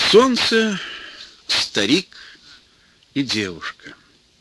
Солнце, старик и девушка.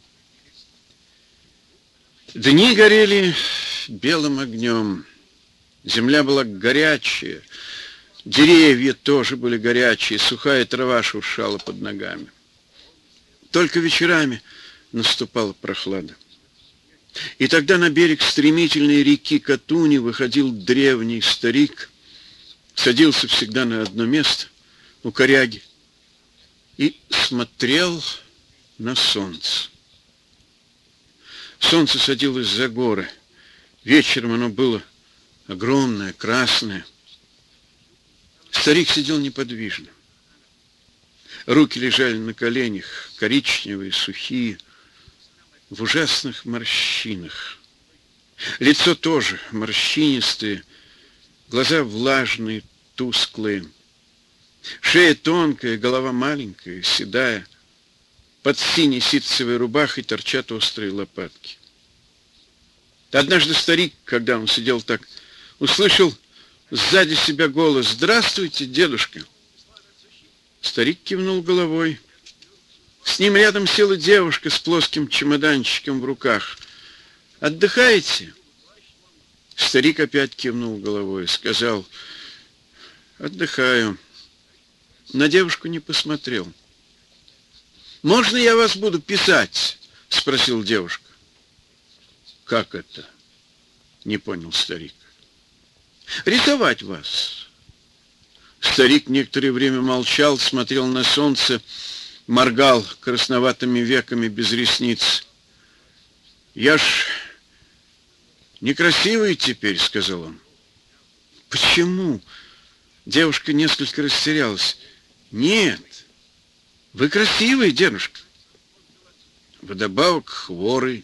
Дни горели белым огнем. Земля была горячая, деревья тоже были горячие, сухая трава шуршала под ногами. Только вечерами наступала прохлада. И тогда на берег стремительной реки Катуни выходил древний старик, садился всегда на одно место у коряги и смотрел на солнце. Солнце садилось за горы. Вечером оно было огромное, красное. Старик сидел неподвижно. Руки лежали на коленях, коричневые, сухие, в ужасных морщинах. Лицо тоже морщинистое, глаза влажные, тусклые. Шея тонкая, голова маленькая, седая. Под синей ситцевой рубахой торчат острые лопатки. Однажды старик, когда он сидел так, услышал сзади себя голос: «Здравствуйте, дедушка!» Старик кивнул головой. С ним рядом села девушка с плоским чемоданчиком в руках. «Отдыхаете?» Старик опять кивнул головой, сказал: «Отдыхаю». На девушку не посмотрел. «Можно я вас буду писать?» — спросил девушка. «Как это?» — не понял старик. «Рисовать вас». Старик некоторое время молчал, смотрел на солнце, моргал красноватыми веками без ресниц. «Я ж некрасивый теперь», — сказал он. «Почему?» Девушка несколько растерялась. «Нет, вы красивый, дедушка. Вдобавок хворый».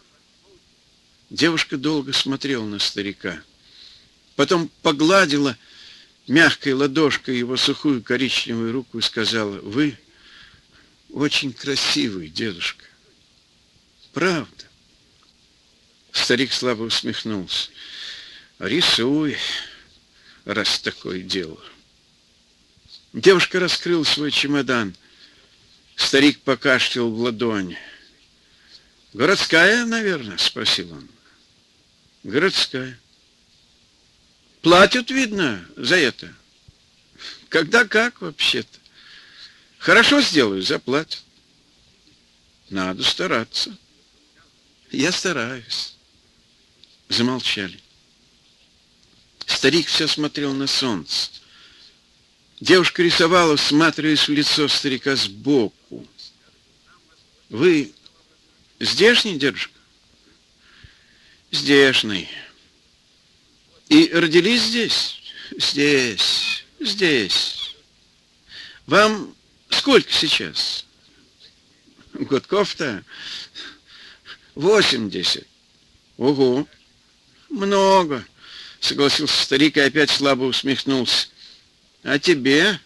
Девушка долго смотрела на старика. Потом погладила мягкой ладошкой его сухую коричневую руку и сказала: «Вы очень красивый, дедушка. Правда». Старик слабо усмехнулся. «Рисуй, раз такое дело». Девушка раскрыла свой чемодан. Старик покашлял в ладонь. «Городская, наверное?» — спросил он. «Городская». «Платят, видно, за это?» «Когда как, вообще-то. Хорошо сделаю, заплатят». «Надо стараться». «Я стараюсь». Замолчали. Старик все смотрел на солнце. Девушка рисовала, всматриваясь в лицо старика сбоку. «Вы здешний, дедушка?» «Здешний». «И родились здесь?» «Здесь, здесь». «Вам сколько сейчас?» «Годков-то 80». «Ого, много», — согласился старик и опять слабо усмехнулся. «А тебе?»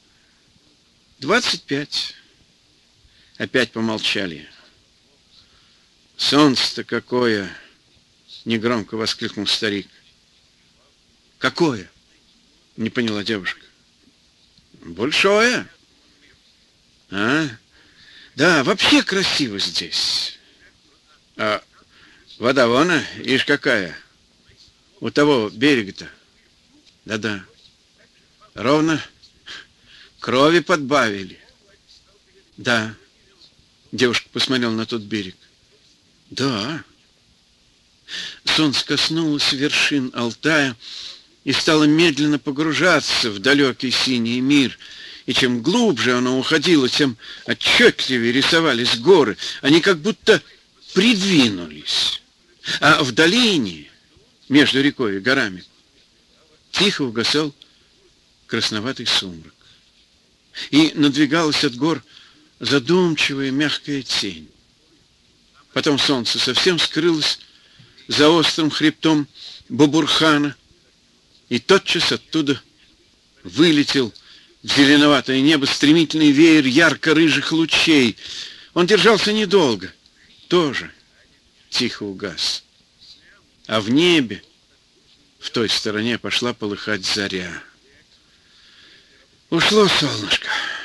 25. Опять помолчали. «Солнце-то какое!» — негромко воскликнул старик. «Какое?» — не поняла девушка. «Большое». «А? Да, вообще красиво здесь. А вода вон, ишь какая, у того берега-то». «Да-да. Ровно крови подбавили». «Да». Девушка посмотрела на тот берег. «Да». Солнце коснулось вершин Алтая и стало медленно погружаться в далекий синий мир. И чем глубже оно уходило, тем отчетливее рисовались горы. Они как будто придвинулись. А в долине, между рекой и горами, тихо угасал красноватый сумрак. И надвигалась от гор задумчивая мягкая тень. Потом солнце совсем скрылось за острым хребтом Бабурхана, и тотчас оттуда вылетел в зеленоватое небо стремительный веер ярко-рыжих лучей. Он держался недолго, тоже тихо угас. А в небе, в той стороне, пошла полыхать заря. Ушло солнышко.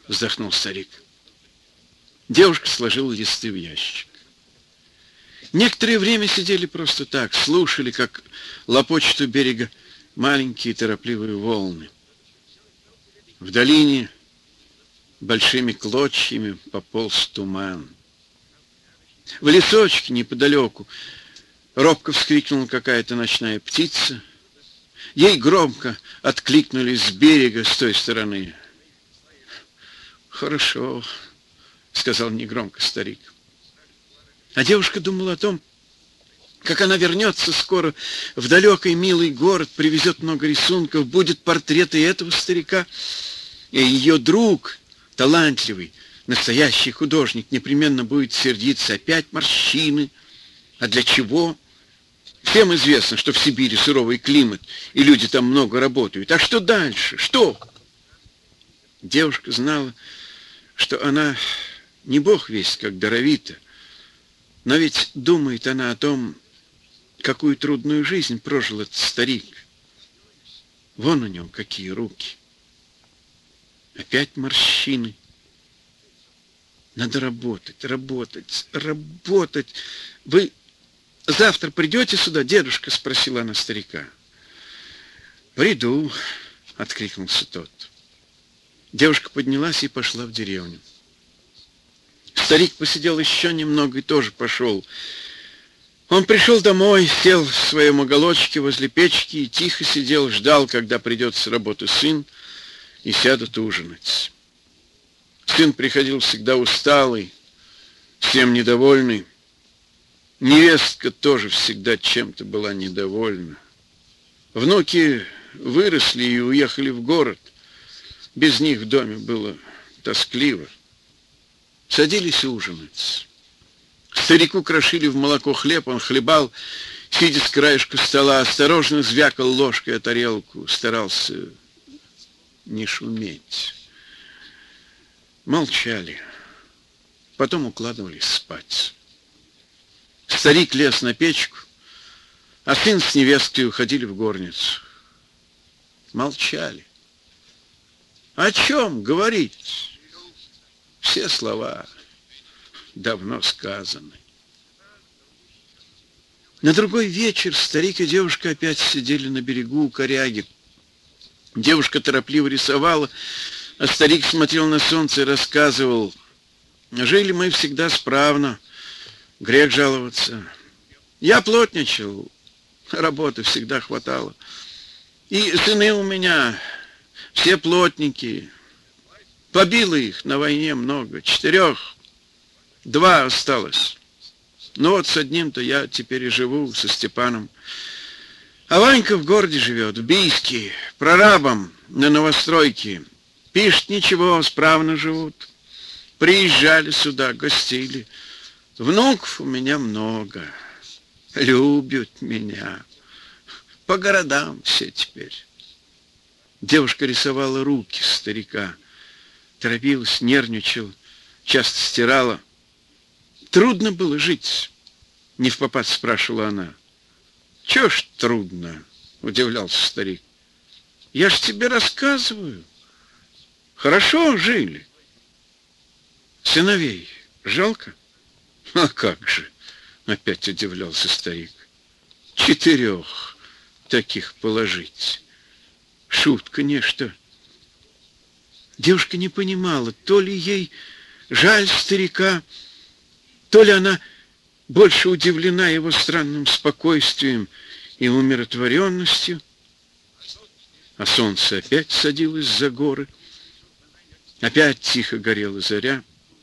вздохнул старик. Девушка сложила листы в ящик. Некоторое время сидели просто так, слушали, как лопочут у берега маленькие торопливые волны. В долине большими клочьями пополз туман. В лесочке неподалеку робко вскрикнула какая-то ночная птица. Ей громко откликнулись с берега с той стороны. «Хорошо», — сказал негромко старик. А девушка думала о том, как она вернется скоро в далекий милый город, привезет много рисунков, будет портрет и этого старика, и ее друг, талантливый, настоящий художник, непременно будет сердиться. Опять морщины. А для чего? Всем известно, что в Сибири суровый климат, и люди там много работают. А что дальше? Что? Девушка знала, что она не бог весть, как даровита, но ведь думает она о том, какую трудную жизнь прожил этот старик. Вон у него какие руки. Опять морщины. Надо работать, работать, работать. Вы завтра придете сюда, дедушка? Спросила она старика. Приду, откликнулся тот. Девушка поднялась и пошла в деревню. Старик посидел еще немного и тоже пошел. Он пришел домой, сел в своем уголочке возле печки и тихо сидел, ждал, когда придет с работы сын и сядут ужинать. Сын приходил всегда усталый, всем недовольный. Невестка тоже всегда чем-то была недовольна. Внуки выросли и уехали в город. Без них в доме было тоскливо. Садились ужинать. Старику крошили в молоко хлеб, он хлебал, сидя с краешка стола, осторожно звякал ложкой о тарелку, старался не шуметь. Молчали. Потом укладывались спать. Старик лез на печку, а сын с невесткой уходили в горницу. Молчали. О чем говорить? Все слова давно сказаны. На другой вечер старик и девушка опять сидели на берегу у коряги. Девушка торопливо рисовала, а старик смотрел на солнце и рассказывал: жили мы всегда справно, грех жаловаться. Я плотничал, работы всегда хватало. И сыны у меня все плотники. Побило их на войне много, 4, 2 осталось. Ну вот с одним-то я теперь и живу, со Степаном. А Ванька в городе живет, в Бийске, прорабом на новостройке. Пишет, ничего, справно живут. Приезжали сюда, гостили. Внуков у меня много. Любят меня. По городам все теперь. Девушка рисовала руки старика. Торопилась, нервничала, часто стирала. Трудно было жить, невпопад спрашивала она. Чего ж трудно, удивлялся старик. Я ж тебе рассказываю. Хорошо жили. Сыновей жалко? А как же, опять удивлялся старик. 4 таких положить. Шутка нечто. Девушка не понимала, то ли ей жаль старика, то ли она больше удивлена его странным спокойствием и умиротворенностью. А солнце опять садилось за горы, опять тихо горела заря.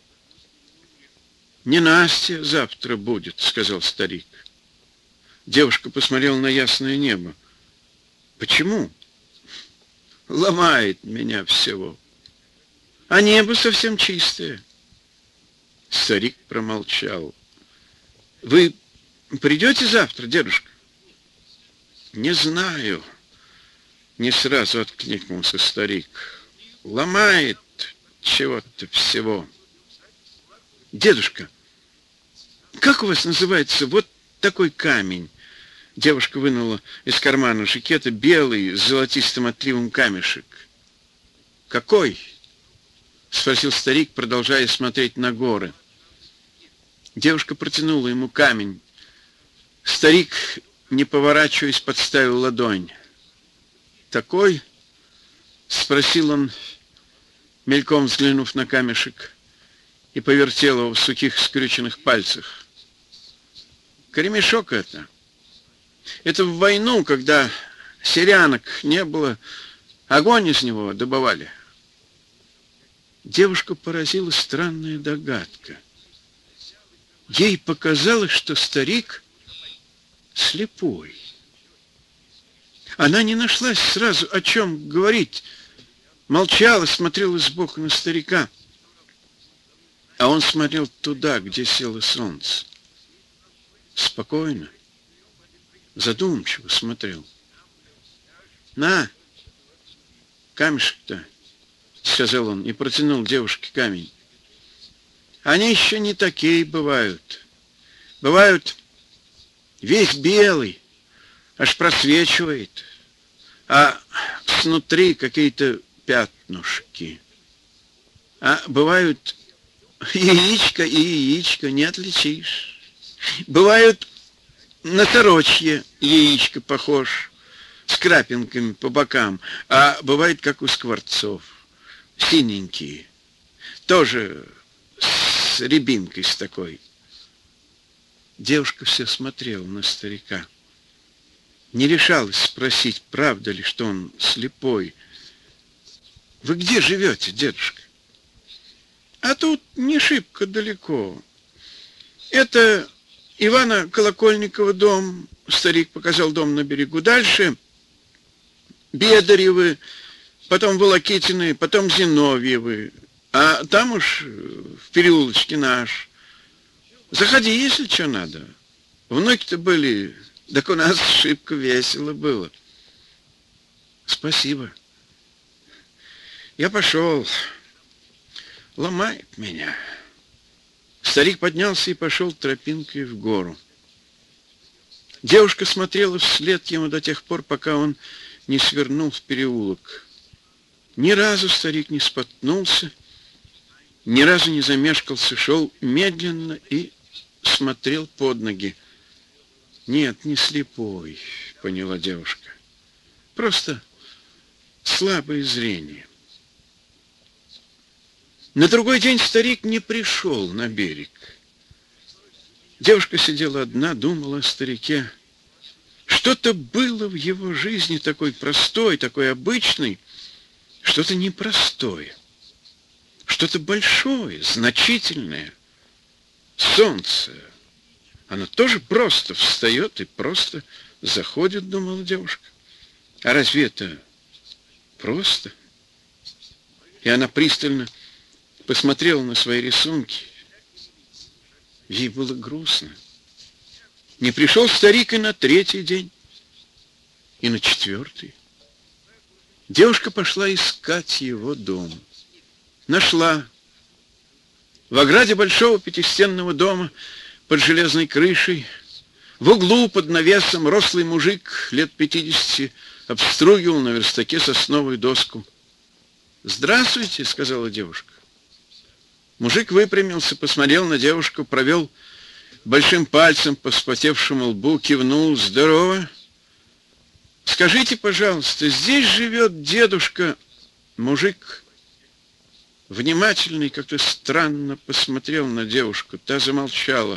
«Не Настя завтра будет», — сказал старик. Девушка посмотрела на ясное небо. «Почему?» «Ломает меня всего. А небо совсем чистое». Старик промолчал. «Вы придете завтра, дедушка?» «Не знаю», — не сразу откликнулся старик. «Ломает чего-то всего». «Дедушка, как у вас называется вот такой камень?» Девушка вынула из кармана жакета белый с золотистым отливом камешек. «Какой?» — спросил старик, продолжая смотреть на горы. Девушка протянула ему камень. Старик, не поворачиваясь, подставил ладонь. «Такой?» — спросил он, мельком взглянув на камешек, и повертел его в сухих скрюченных пальцах. «Кремешок это. Это в войну, когда селянок не было, огонь из него добывали». Девушку поразила странная догадка. Ей показалось, что старик слепой. Она не нашлась сразу, о чем говорить. Молчала, смотрела сбоку на старика. А он смотрел туда, где село солнце. Спокойно, задумчиво смотрел. «На, камешек-то», — сказал он и протянул девушке камень. «Они еще не такие бывают. Бывают весь белый, аж просвечивает, а снутри какие-то пятнышки. А бывают яичко и яичко, не отличишь. Бывают на торочье яичко похож, с крапинками по бокам, а бывает, как у скворцов, синенькие, тоже с рябинкой с такой». Девушка все смотрела на старика. Не решалась спросить, правда ли, что он слепой. «Вы где живете, дедушка?» «А тут не шибко далеко. Это Ивана Колокольникова дом», — старик показал дом на берегу. «Дальше Бедаревы, потом Волокитины, потом Зиновьевы. А там уж в переулочке наш. Заходи, если что надо. Внуки-то были, так у нас шибко весело было». «Спасибо. Я пошел. Ломает меня». Старик поднялся и пошел тропинкой в гору. Девушка смотрела вслед ему до тех пор, пока он не свернул в переулок. Ни разу старик не споткнулся, ни разу не замешкался, шел медленно и смотрел под ноги. «Нет, не слепой», — поняла девушка. «Просто слабое зрение». На другой день старик не пришел на берег. Девушка сидела одна, думала о старике. Что-то было в его жизни такой простой, такой обычный, что-то непростое, что-то большое, значительное. Солнце. Оно тоже просто встает и просто заходит, думала девушка. А разве это просто? И она пристально посмотрела на свои рисунки. Ей было грустно. Не пришел старик и на третий день, и на четвертый. Девушка пошла искать его дом. Нашла. В ограде большого пятистенного дома под железной крышей, в углу под навесом, рослый мужик лет 50 обстругивал на верстаке сосновую доску. «Здравствуйте», — сказала девушка. Мужик выпрямился, посмотрел на девушку, провел большим пальцем по вспотевшему лбу, кивнул. «Здорово. Скажите, пожалуйста, здесь живет дедушка?» Мужик, внимательный, как-то странно посмотрел на девушку. Та замолчала.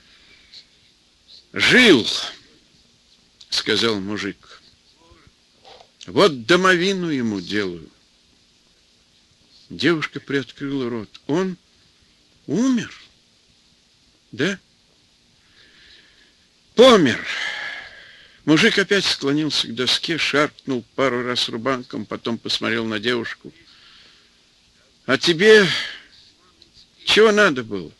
«Жил», — сказал мужик. «Вот домовину ему делаю». Девушка приоткрыла рот. «Он умер?» «Да?» «Помер». Мужик опять склонился к доске, шаркнул пару раз рубанком, потом посмотрел на девушку. «А тебе чего надо было?»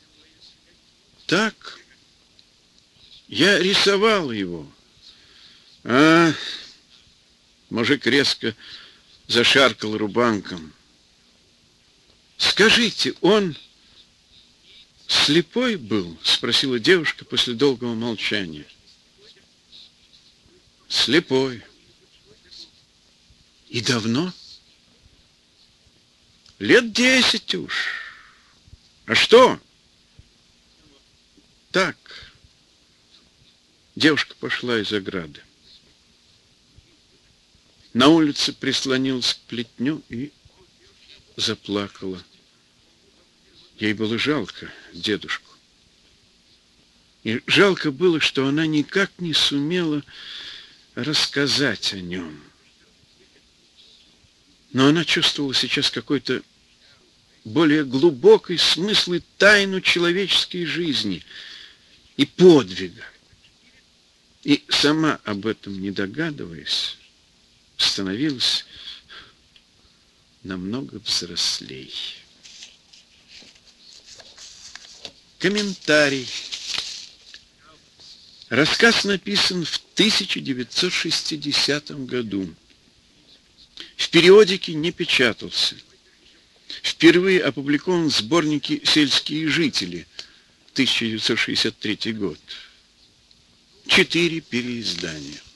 «Так, я рисовал его». «А?» Мужик резко зашаркал рубанком. «Скажите, он слепой был?» — спросила девушка после долгого молчания. «Слепой». «И давно?» Лет 10 уж. А что? Так. Девушка пошла из ограды. На улице прислонилась к плетню и заплакала. Ей было жалко дедушку. И жалко было, что она никак не сумела рассказать о нем. Но она чувствовала сейчас какой-то более глубокий смысл и тайну человеческой жизни и подвига. И сама об этом не догадываясь, становилась намного взрослей. Комментарий. Рассказ написан в 1960 году. В периодике не печатался. Впервые опубликован в сборнике «Сельские жители», 1963 год. 4 переиздания.